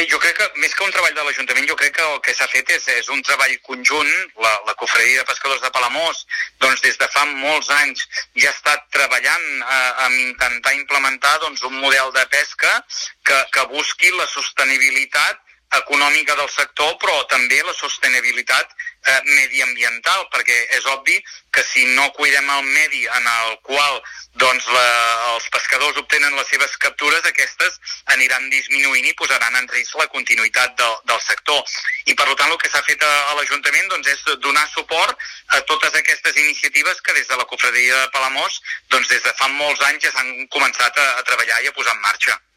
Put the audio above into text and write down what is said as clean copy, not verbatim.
Sí, jo crec que, més que un treball de l'Ajuntament, jo crec que el que s'ha fet és un treball conjunt. La Cofradia de Pescadors de Palamós, doncs des de fa molts anys ja ha estat treballant en intentar implementar un model de pesca que busqui la sostenibilitat econòmica del sector, però també la sostenibilitat mediambiental, perquè és obvi que si no cuidem el medi en el qual els pescadors obtenen les seves captures, aquestes aniran disminuint i posaran en risc la continuïtat del sector. I per tant el que s'ha fet a l'Ajuntament és donar suport a totes aquestes iniciatives que des de la Cofradia de Palamós des de fa molts anys ja s'han començat a treballar i a posar en marxa.